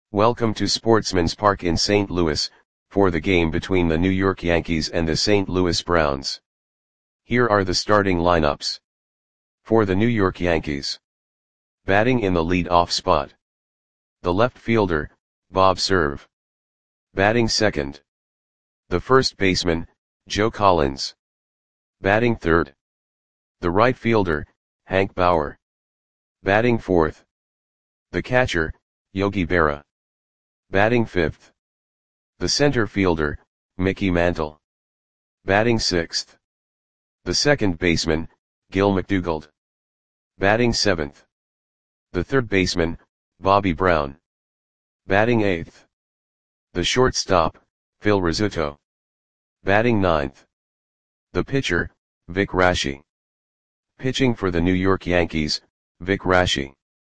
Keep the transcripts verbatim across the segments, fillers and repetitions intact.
Welcome to Sportsman's Park in Saint Louis, for the game between the New York Yankees and the Saint Louis Browns. Here are the starting lineups. For the New York Yankees. Batting in the lead-off spot. The left fielder, Bob Cerv. Batting second. The first baseman, Joe Collins. Batting third. The right fielder, Hank Bauer. Batting fourth. The catcher, Yogi Berra. Batting fifth. The center fielder, Mickey Mantle. Batting sixth. The second baseman, Gil McDougald. Batting seventh. The third baseman, Bobby Brown. Batting eighth. The shortstop, Phil Rizzuto. Batting ninth. The pitcher, Vic Raschi. Pitching for the New York Yankees, Vic Raschi.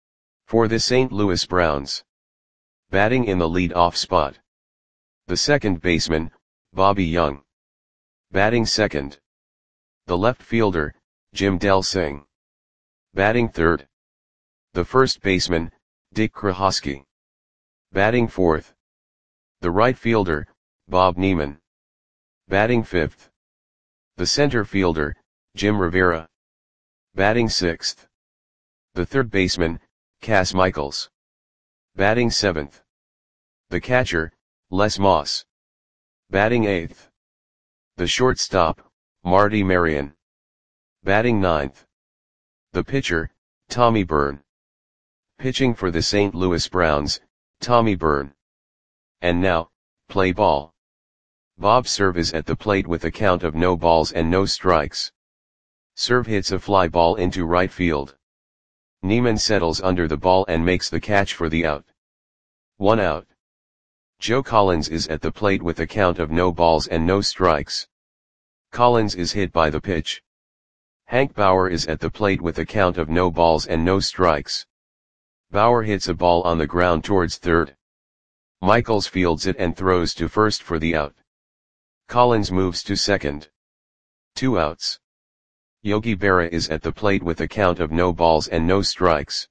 For the Saint Louis Browns. Batting in the lead-off spot. The second baseman, Bobby Young. Batting second. The left fielder, Jim Delsing. Batting third. The first baseman, Dick Krohosky. Batting fourth. The right fielder, Bob Neiman. Batting fifth. The center fielder, Jim Rivera. Batting sixth. The third baseman, Cas Michaels. Batting seventh. The catcher, Les Moss. Batting eighth. The shortstop, Marty Marion. Batting ninth. The pitcher, Tommy Byrne. Pitching for the Saint Louis Browns, Tommy Byrne. And now, play ball. Bob Cerv is at the plate with a count of no balls and no strikes. Cerv hits a fly ball into right field. Neiman settles under the ball and makes the catch for the out. One out. Joe Collins is at the plate with a count of no balls and no strikes. Collins is hit by the pitch. Hank Bauer is at the plate with a count of no balls and no strikes. Bauer hits a ball on the ground towards third. Michaels fields it and throws to first for the out. Collins moves to second. Two outs. Yogi Berra is at the plate with a count of no balls and no strikes.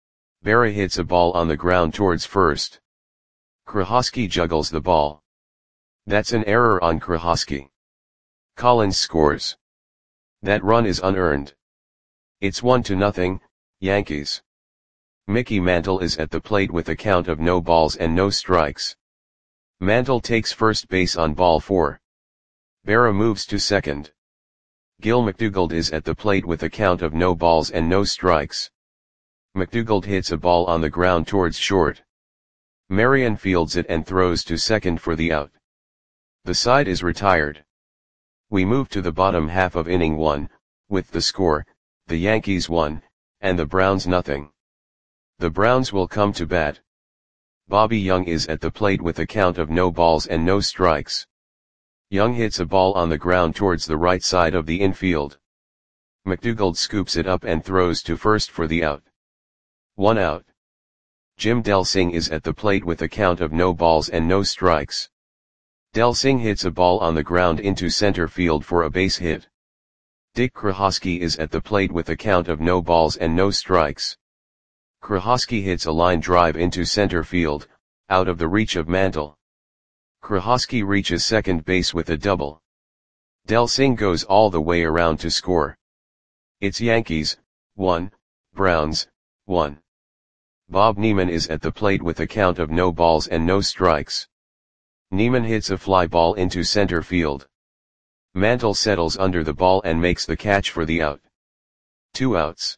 Berra hits a ball on the ground towards first. Krohosky juggles the ball. That's an error on Krohosky. Collins scores. That run is unearned. It's one to nothing, Yankees. Mickey Mantle is at the plate with a count of no balls and no strikes. Mantle takes first base on ball four. Berra moves to second. Gil McDougald is at the plate with a count of no balls and no strikes. McDougald hits a ball on the ground towards short. Marion fields it and throws to second for the out. The side is retired. We move to the bottom half of inning one, with the score, the Yankees one, and the Browns nothing. The Browns will come to bat. Bobby Young is at the plate with a count of no balls and no strikes. Young hits a ball on the ground towards the right side of the infield. McDougald scoops it up and throws to first for the out. One out. Jim Delsing is at the plate with a count of no balls and no strikes. Delsing hits a ball on the ground into center field for a base hit. Dick Krohosky is at the plate with a count of no balls and no strikes. Krohosky hits a line drive into center field, out of the reach of Mantle. Krohosky reaches second base with a double. Delsing goes all the way around to score. It's Yankees, one, Browns, one. Bob Neiman is at the plate with a count of no balls and no strikes. Neiman hits a fly ball into center field. Mantle settles under the ball and makes the catch for the out. Two outs.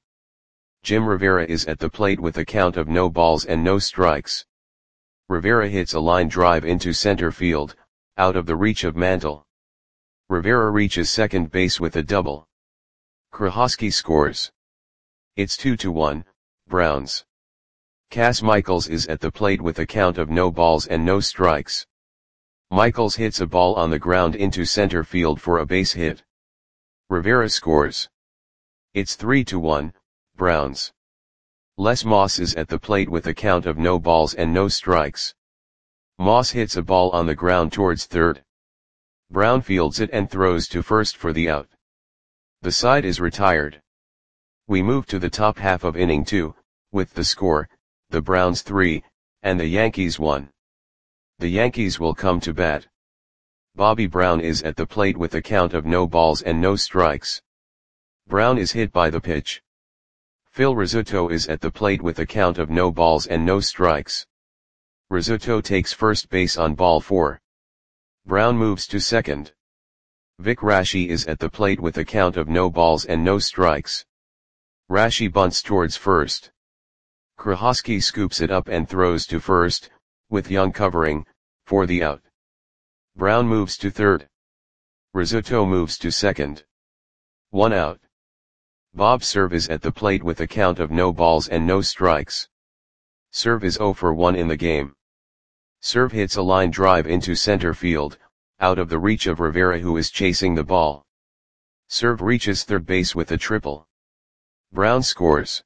Jim Rivera is at the plate with a count of no balls and no strikes. Rivera hits a line drive into center field, out of the reach of Mantle. Rivera reaches second base with a double. Krohosky scores. It's two to one, Browns. Cas Michaels is at the plate with a count of no balls and no strikes. Michaels hits a ball on the ground into center field for a base hit. Rivera scores. It's three to one, Browns. Les Moss is at the plate with a count of no balls and no strikes. Moss hits a ball on the ground towards third. Brown fields it and throws to first for the out. The side is retired. We move to the top half of inning two, with the score, the Browns three, and the Yankees won. The Yankees will come to bat. Bobby Brown is at the plate with a count of no balls and no strikes. Brown is hit by the pitch. Phil Rizzuto is at the plate with a count of no balls and no strikes. Rizzuto takes first base on ball four. Brown moves to second. Vic Raschi is at the plate with a count of no balls and no strikes. Raschi bunts towards first. Krahosky scoops it up and throws to first, with Young covering, for the out. Brown moves to third. Rizzuto moves to second. One out. Bob Cerv is at the plate with a count of no balls and no strikes. Cerv is zero for one in the game. Cerv hits a line drive into center field, out of the reach of Rivera who is chasing the ball. Cerv reaches third base with a triple. Brown scores.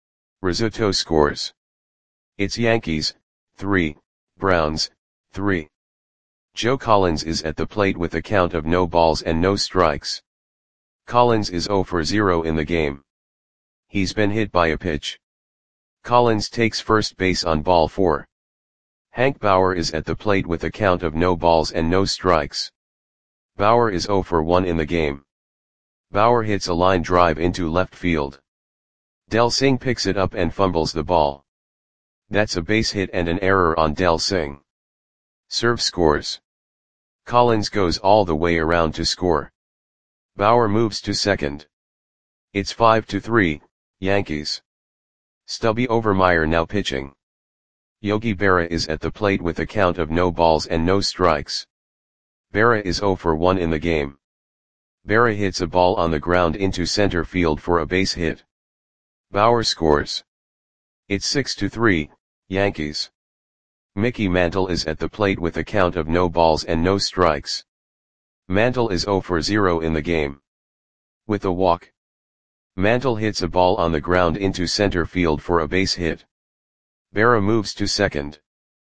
Rizzuto scores. It's Yankees, three, Browns, three. Joe Collins is at the plate with a count of no balls and no strikes. Collins is zero for zero in the game. He's been hit by a pitch. Collins takes first base on ball four. Hank Bauer is at the plate with a count of no balls and no strikes. Bauer is zero for one in the game. Bauer hits a line drive into left field. Del Singh picks it up and fumbles the ball. That's a base hit and an error on Del Singh. Cerv scores. Collins goes all the way around to score. Bauer moves to second. It's five to three, Yankees. Stubby Overmeyer now pitching. Yogi Berra is at the plate with a count of no balls and no strikes. Berra is zero for one in the game. Berra hits a ball on the ground into center field for a base hit. Bauer scores. It's six to three, Yankees. Mickey Mantle is at the plate with a count of no balls and no strikes. Mantle is zero for zero in the game. With a walk. Mantle hits a ball on the ground into center field for a base hit. Berra moves to second.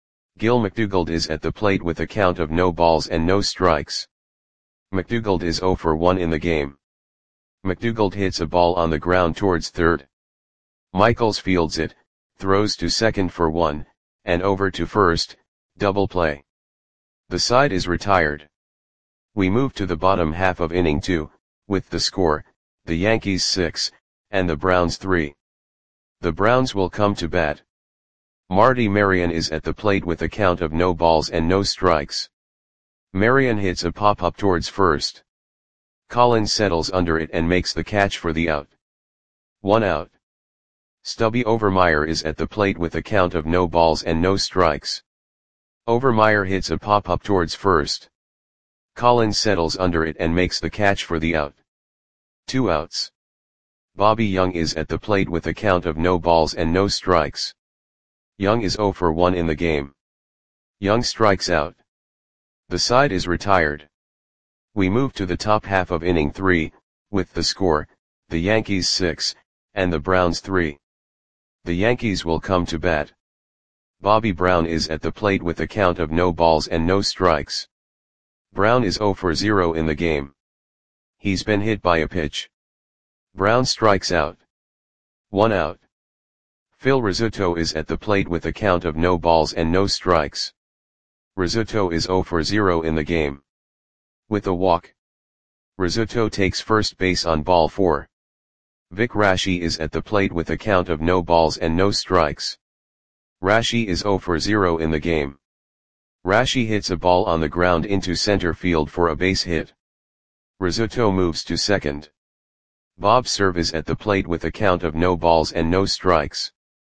Gil McDougald is at the plate with a count of no balls and no strikes. McDougald is zero for one in the game. McDougald hits a ball on the ground towards third. Michaels fields it, throws to second for one, and over to first, double play. The side is retired. We move to the bottom half of inning two, with the score, the Yankees six, and the Browns three. The Browns will come to bat. Marty Marion is at the plate with a count of no balls and no strikes. Marion hits a pop-up towards first. Collins settles under it and makes the catch for the out. One out. Stubby Overmeyer is at the plate with a count of no balls and no strikes. Overmeyer hits a pop-up towards first. Collins settles under it and makes the catch for the out. Two outs. Bobby Young is at the plate with a count of no balls and no strikes. Young is zero for one in the game. Young strikes out. The side is retired. We move to the top half of inning three, with the score, the Yankees six, and the Browns three. The Yankees will come to bat. Bobby Brown is at the plate with a count of no balls and no strikes. Brown is zero for zero in the game. He's been hit by a pitch. Brown strikes out. One out. Phil Rizzuto is at the plate with a count of no balls and no strikes. Rizzuto is zero for zero in the game. With a walk. Rizzuto takes first base on ball four. Vic Raschi is at the plate with a count of no balls and no strikes. Raschi is zero for zero in the game. Raschi hits a ball on the ground into center field for a base hit. Rizzuto moves to second. Bob Cerv is at the plate with a count of no balls and no strikes.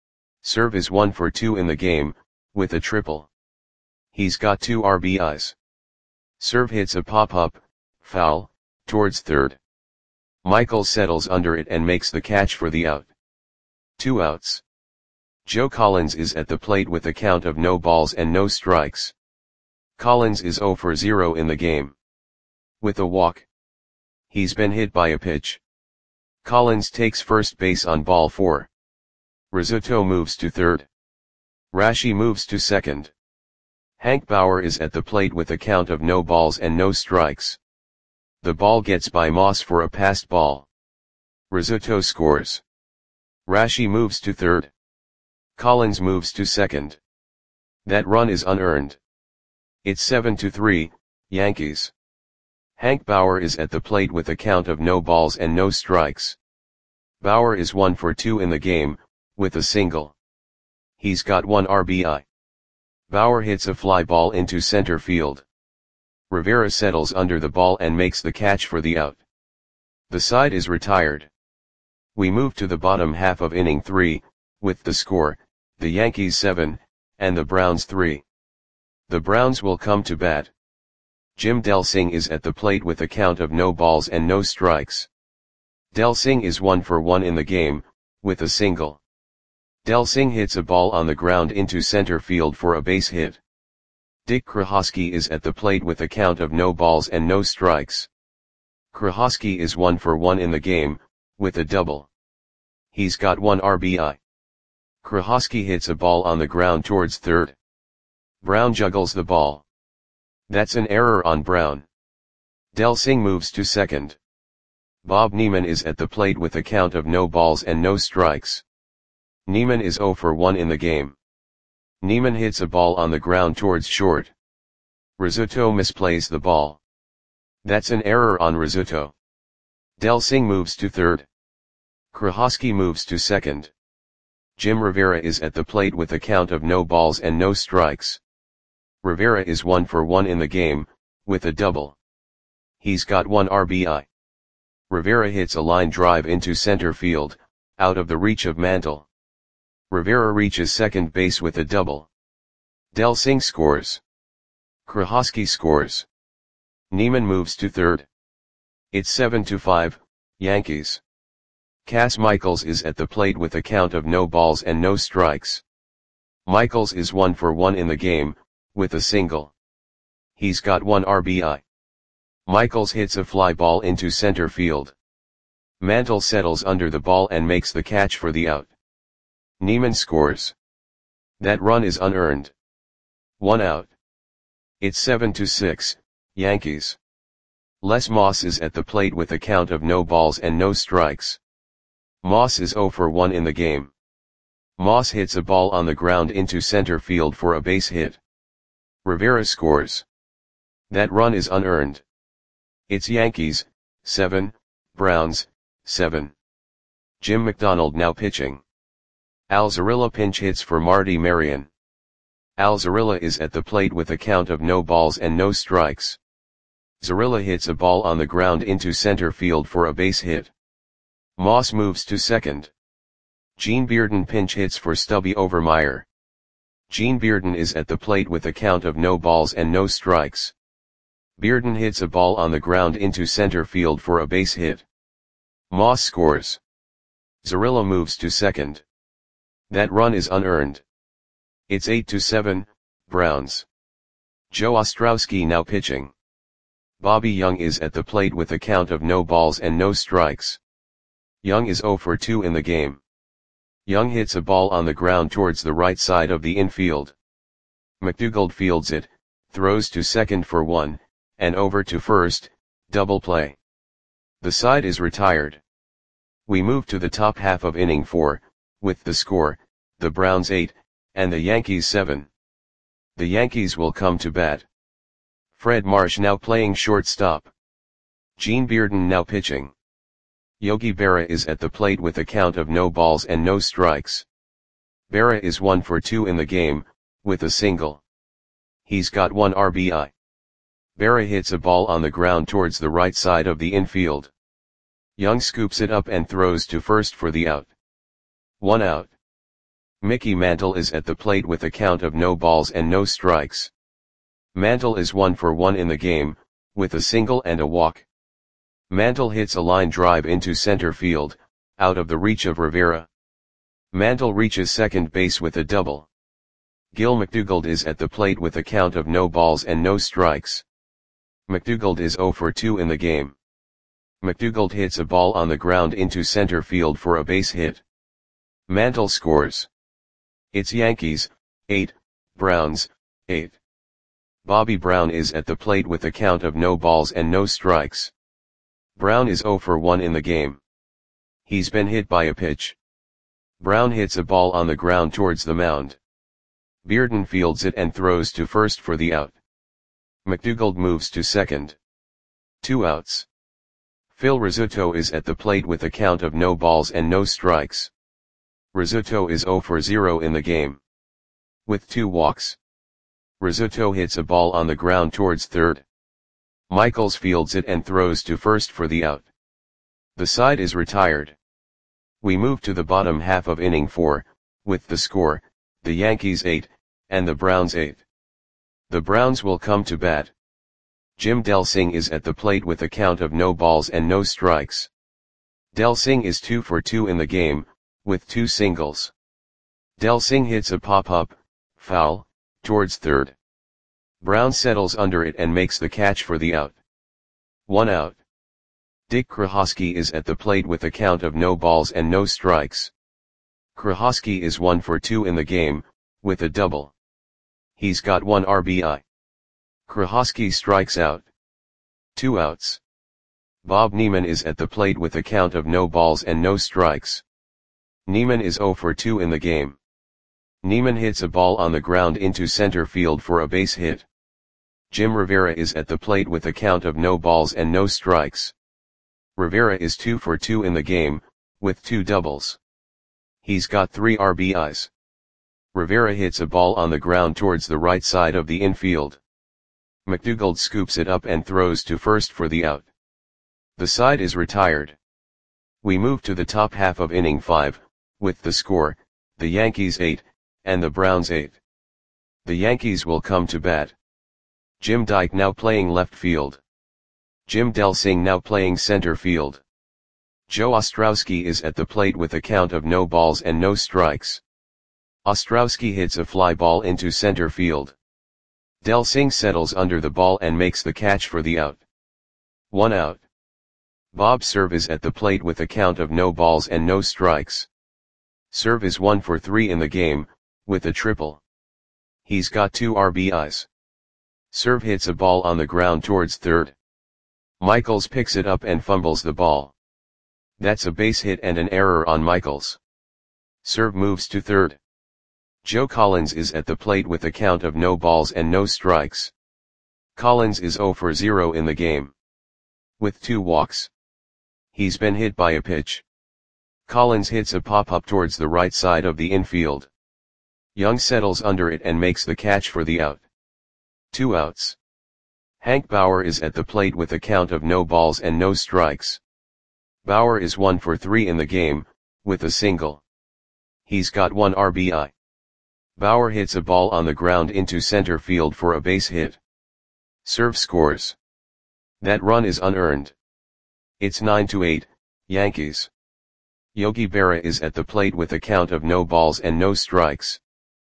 Cerv is one for two in the game, with a triple. He's got two R B Is. Cerv hits a pop-up, foul, towards third. Michael settles under it and makes the catch for the out. Two outs. Joe Collins is at the plate with a count of no balls and no strikes. Collins is zero for zero in the game. With a walk. He's been hit by a pitch. Collins takes first base on ball four. Rizzuto moves to third. Raschi moves to second. Hank Bauer is at the plate with a count of no balls and no strikes. The ball gets by Moss for a passed ball. Rizzuto scores. Raschi moves to third. Collins moves to second. That run is unearned. It's seven to three, Yankees. Hank Bauer is at the plate with a count of no balls and no strikes. Bauer is one for two in the game, with a single. He's got one R B I. Bauer hits a fly ball into center field. Rivera settles under the ball and makes the catch for the out. The side is retired. We move to the bottom half of inning three, with the score, the Yankees seven, and the Browns three. The Browns will come to bat. Jim Delsing is at the plate with a count of no balls and no strikes. Delsing is one for one in the game, with a single. Delsing hits a ball on the ground into center field for a base hit. Dick Krahosky is at the plate with a count of no balls and no strikes. Krahosky is one for one in the game, with a double. He's got one R B I. Krahosky hits a ball on the ground towards third. Brown juggles the ball. That's an error on Brown. Delsing moves to second. Bob Neiman is at the plate with a count of no balls and no strikes. Neiman is zero for one in the game. Neiman hits a ball on the ground towards short. Rizzuto misplays the ball. That's an error on Rizzuto. Delsing moves to third. Krahosky moves to second. Jim Rivera is at the plate with a count of no balls and no strikes. Rivera is one for one in the game, with a double. He's got one R B I. Rivera hits a line drive into center field, out of the reach of Mantle. Rivera reaches second base with a double. Delsing scores. Krahosky scores. Neiman moves to third. It's seven to five, Yankees. Cass Michaels is at the plate with a count of no balls and no strikes. Michaels is one for one in the game, with a single. He's got one R B I. Michaels hits a fly ball into center field. Mantle settles under the ball and makes the catch for the out. Neiman scores. That run is unearned. One out. It's seven to six, Yankees. Les Moss is at the plate with a count of no balls and no strikes. Moss is zero for one in the game. Moss hits a ball on the ground into center field for a base hit. Rivera scores. That run is unearned. It's Yankees, seven, Browns, seven. Jim McDonald now pitching. Al Zarilla pinch hits for Marty Marion. Al Zarilla is at the plate with a count of no balls and no strikes. Zarilla hits a ball on the ground into center field for a base hit. Moss moves to second. Gene Bearden pinch hits for Stubby Overmeyer. Gene Bearden is at the plate with a count of no balls and no strikes. Bearden hits a ball on the ground into center field for a base hit. Moss scores. Zarilla moves to second. That run is unearned. It's eight to seven, Browns. Joe Ostrowski now pitching. Bobby Young is at the plate with a count of no balls and no strikes. Young is zero for two in the game. Young hits a ball on the ground towards the right side of the infield. McDougald fields it, throws to second for one, and over to first, double play. The side is retired. We move to the top half of inning four, with the score, the Browns eight, and the Yankees seven. The Yankees will come to bat. Fred Marsh now playing shortstop. Gene Bearden now pitching. Yogi Berra is at the plate with a count of no balls and no strikes. Berra is one for two in the game, with a single. He's got one R B I. Berra hits a ball on the ground towards the right side of the infield. Young scoops it up and throws to first for the out. One out. Mickey Mantle is at the plate with a count of no balls and no strikes. Mantle is one for one in the game, with a single and a walk. Mantle hits a line drive into center field, out of the reach of Rivera. Mantle reaches second base with a double. Gil McDougald is at the plate with a count of no balls and no strikes. McDougald is zero for two in the game. McDougald hits a ball on the ground into center field for a base hit. Mantle scores. It's Yankees, eight, Browns, eight. Bobby Brown is at the plate with a count of no balls and no strikes. Brown is zero for one in the game. He's been hit by a pitch. Brown hits a ball on the ground towards the mound. Bearden fields it and throws to first for the out. McDougald moves to second. Two outs. Phil Rizzuto is at the plate with a count of no balls and no strikes. Rizzuto is zero for zero in the game. With two walks. Rizzuto hits a ball on the ground towards third. Michaels fields it and throws to first for the out. The side is retired. We move to the bottom half of inning four, with the score, the Yankees eight, and the Browns eight. The Browns will come to bat. Jim Delsing is at the plate with a count of no balls and no strikes. Delsing is two for two in the game, with two singles. Delsing hits a pop-up, foul, towards third. Brown settles under it and makes the catch for the out. One out. Dick Krahosky is at the plate with a count of no balls and no strikes. Krahosky is one for two in the game, with a double. He's got one R B I. Krahosky strikes out. Two outs. Bob Neiman is at the plate with a count of no balls and no strikes. Neiman is zero for two in the game. Neiman hits a ball on the ground into center field for a base hit. Jim Rivera is at the plate with a count of no balls and no strikes. Rivera is two for two in the game, with two doubles. He's got three R B Is. Rivera hits a ball on the ground towards the right side of the infield. McDougald scoops it up and throws to first for the out. The side is retired. We move to the top half of inning five, with the score, the Yankees eight, and the Browns eight. The Yankees will come to bat. Jim Dyke now playing left field. Jim Delsing now playing center field. Joe Ostrowski is at the plate with a count of no balls and no strikes. Ostrowski hits a fly ball into center field. Delsing settles under the ball and makes the catch for the out. One out. Bob Cerv is at the plate with a count of no balls and no strikes. Cerv is one for three in the game, with a triple. He's got two R B Is. Cerv hits a ball on the ground towards third. Michaels picks it up and fumbles the ball. That's a base hit and an error on Michaels. Cerv moves to third. Joe Collins is at the plate with a count of no balls and no strikes. Collins is zero for zero in the game. With two walks. He's been hit by a pitch. Collins hits a pop-up towards the right side of the infield. Young settles under it and makes the catch for the out. Two outs. Hank Bauer is at the plate with a count of no balls and no strikes. Bauer is one for three in the game, with a single. He's got one R B I. Bauer hits a ball on the ground into center field for a base hit. Cerv scores. That run is unearned. It's nine to eight, Yankees. Yogi Berra is at the plate with a count of no balls and no strikes.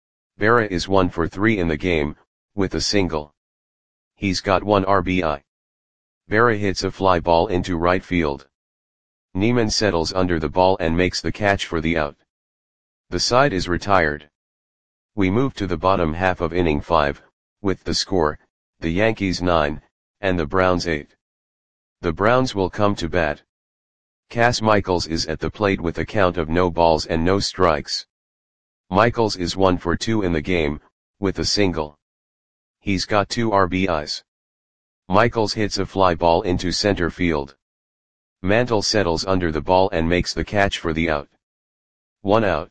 Berra is one for three in the game, with a single. He's got one R B I. Berra hits a fly ball into right field. Neiman settles under the ball and makes the catch for the out. The side is retired. We move to the bottom half of inning five, with the score, the Yankees nine, and the Browns eight. The Browns will come to bat. Cass Michaels is at the plate with a count of no balls and no strikes. Michaels is one for two in the game, with a single. He's got two R B Is. Michaels hits a fly ball into center field. Mantle settles under the ball and makes the catch for the out. One out.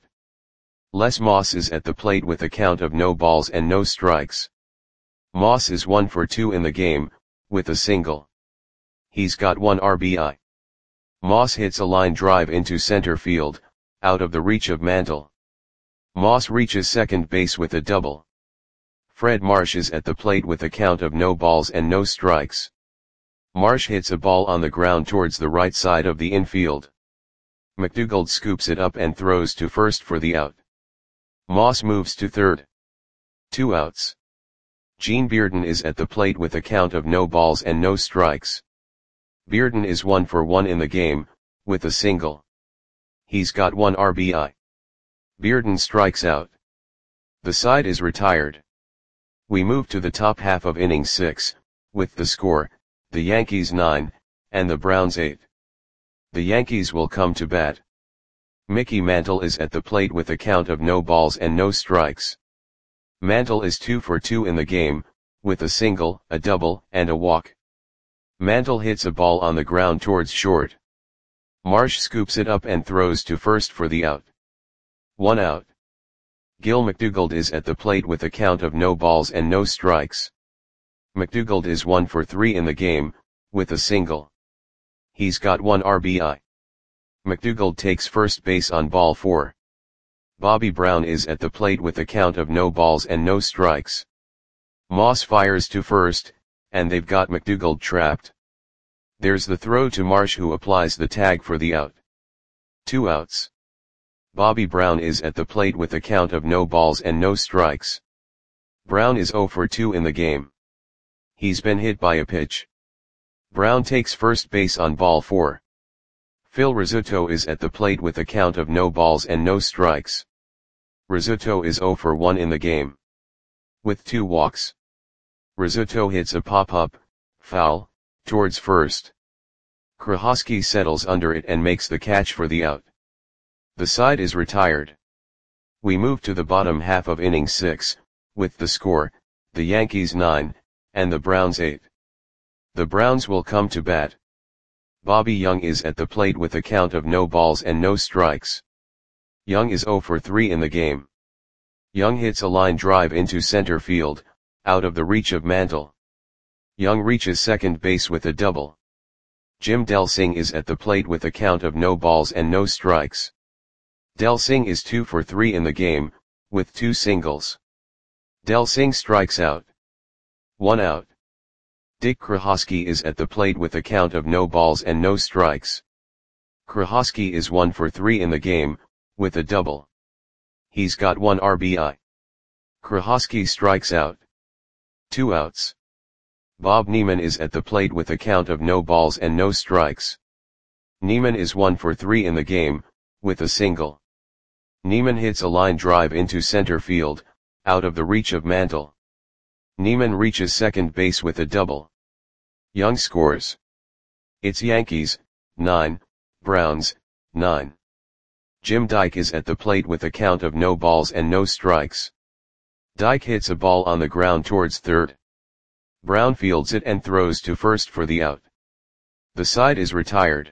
Les Moss is at the plate with a count of no balls and no strikes. Moss is one for two in the game, with a single. He's got one R B I. Moss hits a line drive into center field, out of the reach of Mantle. Moss reaches second base with a double. Fred Marsh is at the plate with a count of no balls and no strikes. Marsh hits a ball on the ground towards the right side of the infield. McDougald scoops it up and throws to first for the out. Moss moves to third. Two outs. Gene Bearden is at the plate with a count of no balls and no strikes. Bearden is one for one in the game, with a single. He's got one R B I. Bearden strikes out. The side is retired. We move to the top half of inning six, with the score, the Yankees nine, and the Browns eight. The Yankees will come to bat. Mickey Mantle is at the plate with a count of no balls and no strikes. Mantle is two for two in the game, with a single, a double, and a walk. Mantle hits a ball on the ground towards short. Marsh scoops it up and throws to first for the out. One out. Gil McDougald is at the plate with a count of no balls and no strikes. McDougald is one for three in the game, with a single. He's got one R B I. McDougald takes first base on ball four. Bobby Brown is at the plate with a count of no balls and no strikes. Moss fires to first, and they've got McDougald trapped. There's the throw to Marsh, who applies the tag for the out. Two outs. Bobby Brown is at the plate with a count of no balls and no strikes. Brown is zero for two in the game. He's been hit by a pitch. Brown takes first base on ball four. Phil Rizzuto is at the plate with a count of no balls and no strikes. Rizzuto is zero for one in the game. With two walks. Rizzuto hits a pop-up, foul, towards first. Krahosky settles under it and makes the catch for the out. The side is retired. We move to the bottom half of inning six, with the score, the Yankees nine, and the Browns eight. The Browns will come to bat. Bobby Young is at the plate with a count of no balls and no strikes. Young is zero for three in the game. Young hits a line drive into center field, out of the reach of Mantle. Young reaches second base with a double. Jim Delsing is at the plate with a count of no balls and no strikes. Delsing is two for three in the game, with two singles. Delsing strikes out. One out. Dick Krahosky is at the plate with a count of no balls and no strikes. Krahosky is one for three in the game, with a double. He's got one R B I. Krahosky strikes out. Two outs. Bob Neiman is at the plate with a count of no balls and no strikes. Neiman is one for three in the game, with a single. Neiman hits a line drive into center field, out of the reach of Mantle. Neiman reaches second base with a double. Young scores. It's Yankees, nine, Browns, nine. Jim Dyke is at the plate with a count of no balls and no strikes. Dyke hits a ball on the ground towards third. Brown fields it and throws to first for the out. The side is retired.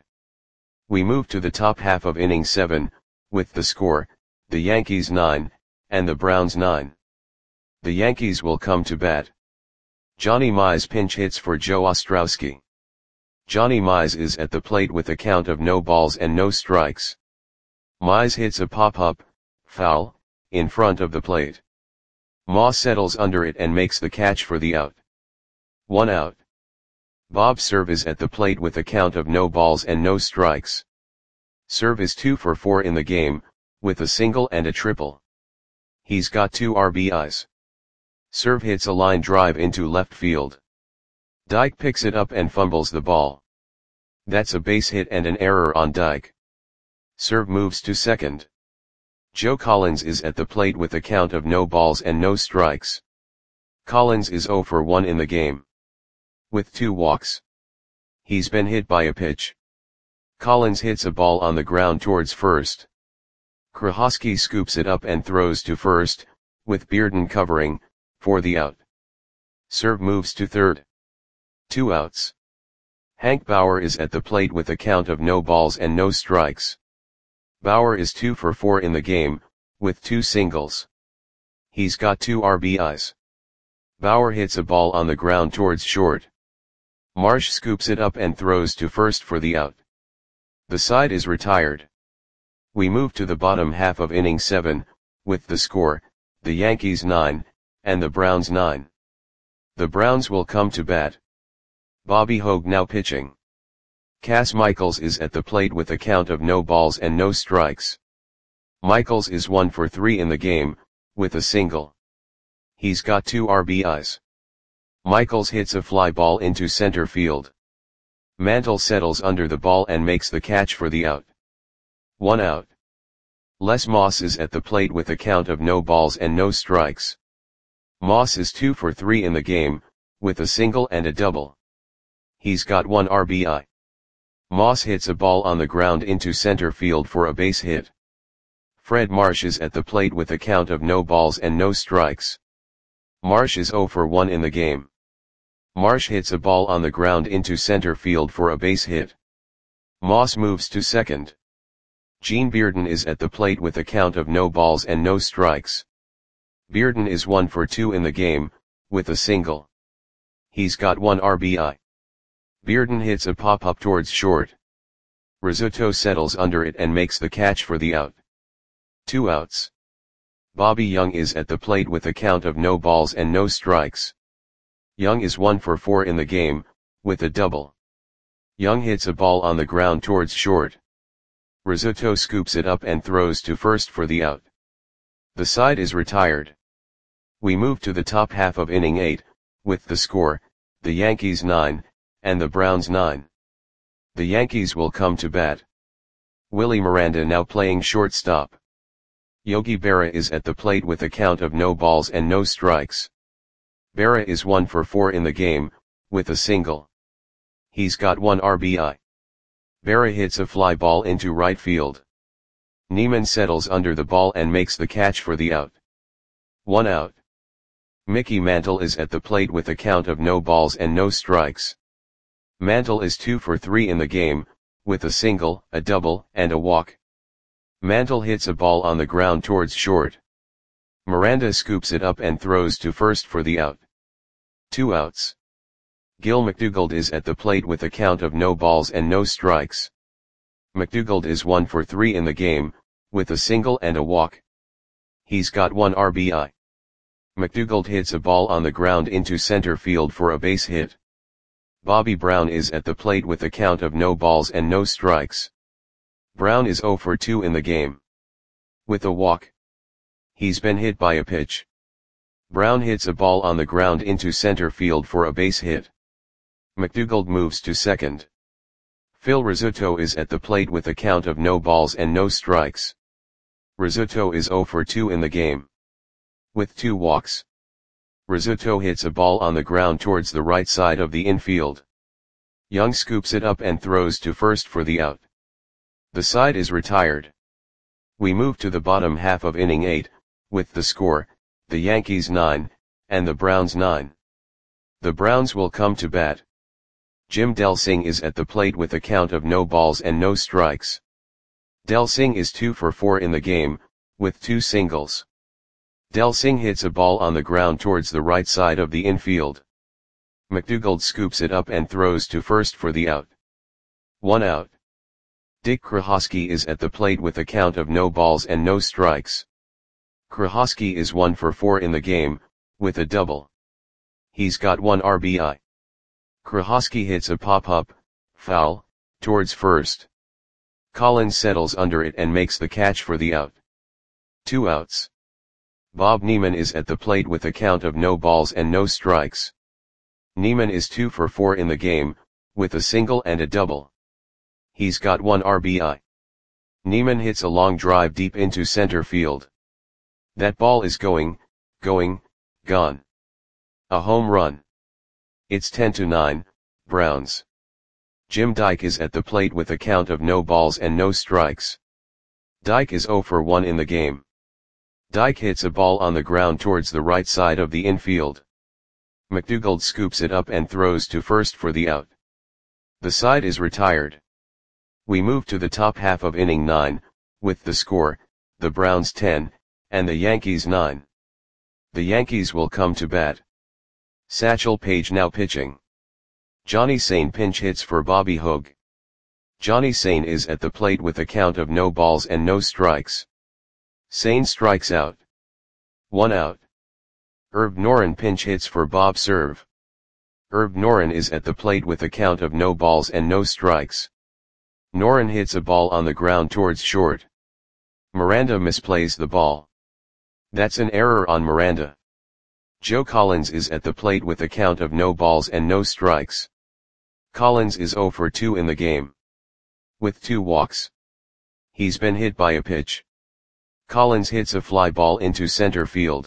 We move to the top half of inning seven, with the score, the Yankees nine, and the Browns nine. The Yankees will come to bat. Johnny Mize pinch hits for Joe Ostrowski. Johnny Mize is at the plate with a count of no balls and no strikes. Mize hits a pop-up, foul, in front of the plate. Moss settles under it and makes the catch for the out. One out. Bob Cerv is at the plate with a count of no balls and no strikes. Cerv is two for four in the game, with a single and a triple. He's got two R B Is. Cerv hits a line drive into left field. Dyke picks it up and fumbles the ball. That's a base hit and an error on Dyke. Cerv moves to second. Joe Collins is at the plate with a count of no balls and no strikes. Collins is zero for one in the game. With two walks. He's been hit by a pitch. Collins hits a ball on the ground towards first. Krahosky scoops it up and throws to first, with Bearden covering, for the out. Cerv moves to third. Two outs. Hank Bauer is at the plate with a count of no balls and no strikes. Bauer is two for four in the game, with two singles. He's got two R B Is. Bauer hits a ball on the ground towards short. Marsh scoops it up and throws to first for the out. The side is retired. We move to the bottom half of inning seven, with the score, the Yankees nine, and the Browns nine. The Browns will come to bat. Bobby Hogue now pitching. Cass Michaels is at the plate with a count of no balls and no strikes. Michaels is one for three in the game, with a single. He's got two R B Is. Michaels hits a fly ball into center field. Mantle settles under the ball and makes the catch for the out. One out. Les Moss is at the plate with a count of no balls and no strikes. Moss is two for three in the game, with a single and a double. He's got one R B I. Moss hits a ball on the ground into center field for a base hit. Fred Marsh is at the plate with a count of no balls and no strikes. Marsh is zero for one in the game. Marsh hits a ball on the ground into center field for a base hit. Moss moves to second. Gene Bearden is at the plate with a count of no balls and no strikes. Bearden is one for two in the game, with a single. He's got one R B I. Bearden hits a pop-up towards short. Rizzuto settles under it and makes the catch for the out. Two outs. Bobby Young is at the plate with a count of no balls and no strikes. Young is one for four in the game, with a double. Young hits a ball on the ground towards short. Rizzuto scoops it up and throws to first for the out. The side is retired. We move to the top half of inning eight, with the score, the Yankees nine, and the Browns nine. The Yankees will come to bat. Willie Miranda now playing shortstop. Yogi Berra is at the plate with a count of no balls and no strikes. Berra is one for four in the game, with a single. He's got one R B I. Berra hits a fly ball into right field. Neiman settles under the ball and makes the catch for the out. One out. Mickey Mantle is at the plate with a count of no balls and no strikes. Mantle is two for three in the game, with a single, a double, and a walk. Mantle hits a ball on the ground towards short. Miranda scoops it up and throws to first for the out. Two outs. Gil McDougald is at the plate with a count of no balls and no strikes. McDougald is one for three in the game, with a single and a walk. He's got one R B I. McDougald hits a ball on the ground into center field for a base hit. Bobby Brown is at the plate with a count of no balls and no strikes. Brown is zero for two in the game. With a walk. He's been hit by a pitch. Brown hits a ball on the ground into center field for a base hit. McDougald moves to second. Phil Rizzuto is at the plate with a count of no balls and no strikes. Rizzuto is zero for two in the game. With two walks. Rizzuto hits a ball on the ground towards the right side of the infield. Young scoops it up and throws to first for the out. The side is retired. We move to the bottom half of inning eight, with the score, the Yankees nine, and the Browns nine. The Browns will come to bat. Jim Delsing is at the plate with a count of no balls and no strikes. Delsing is two for four in the game, with two singles. Delsing hits a ball on the ground towards the right side of the infield. McDougald scoops it up and throws to first for the out. One out. Dick Krahosky is at the plate with a count of no balls and no strikes. Krahosky is one for four in the game, with a double. He's got one R B I. Krahosky hits a pop-up, foul, towards first. Collins settles under it and makes the catch for the out. Two outs. Bob Neiman is at the plate with a count of no balls and no strikes. Neiman is two for four in the game, with a single and a double. He's got one R B I. Neiman hits a long drive deep into center field. That ball is going, going, gone. A home run. It's ten to nine, Browns. Jim Dyke is at the plate with a count of no balls and no strikes. Dyke is zero for one in the game. Dyke hits a ball on the ground towards the right side of the infield. McDougald scoops it up and throws to first for the out. The side is retired. We move to the top half of inning nine, with the score, the Browns ten, and the Yankees nine. The Yankees will come to bat. Satchel Paige now pitching. Johnny Sane pinch hits for Bobby Hogue. Johnny Sane is at the plate with a count of no balls and no strikes. Sane strikes out. One out. Herb Noren pinch hits for Bob Serve. Herb Noren is at the plate with a count of no balls and no strikes. Noren hits a ball on the ground towards short. Miranda misplays the ball. That's an error on Miranda. Joe Collins is at the plate with a count of no balls and no strikes. Collins is zero for two in the game. With two walks. He's been hit by a pitch. Collins hits a fly ball into center field.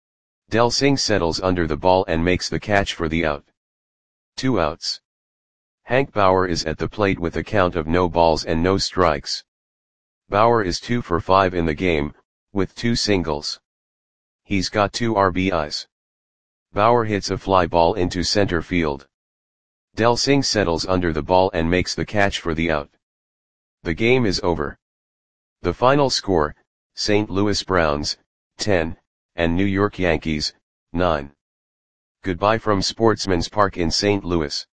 Delsing settles under the ball and makes the catch for the out. Two outs. Hank Bauer is at the plate with a count of no balls and no strikes. Bauer is two for five in the game, with two singles. He's got two R B Is. Bauer hits a fly ball into center field. Del Singh settles under the ball and makes the catch for the out. The game is over. The final score, Saint Louis Browns, ten, and New York Yankees, nine. Goodbye from Sportsman's Park in Saint Louis.